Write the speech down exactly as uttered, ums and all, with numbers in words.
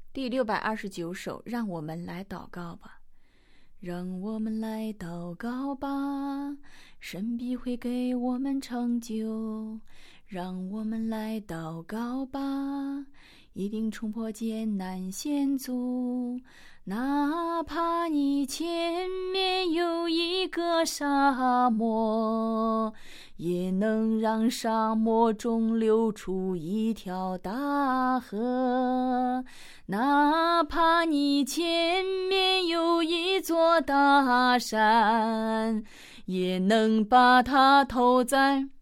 第六百二十九首，让我们来祷告吧。让我们来祷告吧，神必会给我们成就。让我们来祷告吧，一定冲破艰难险阻。哪怕你前面有一个沙漠，也能让沙漠中流出一条大河。哪怕你前面有一座大山，也能把它投在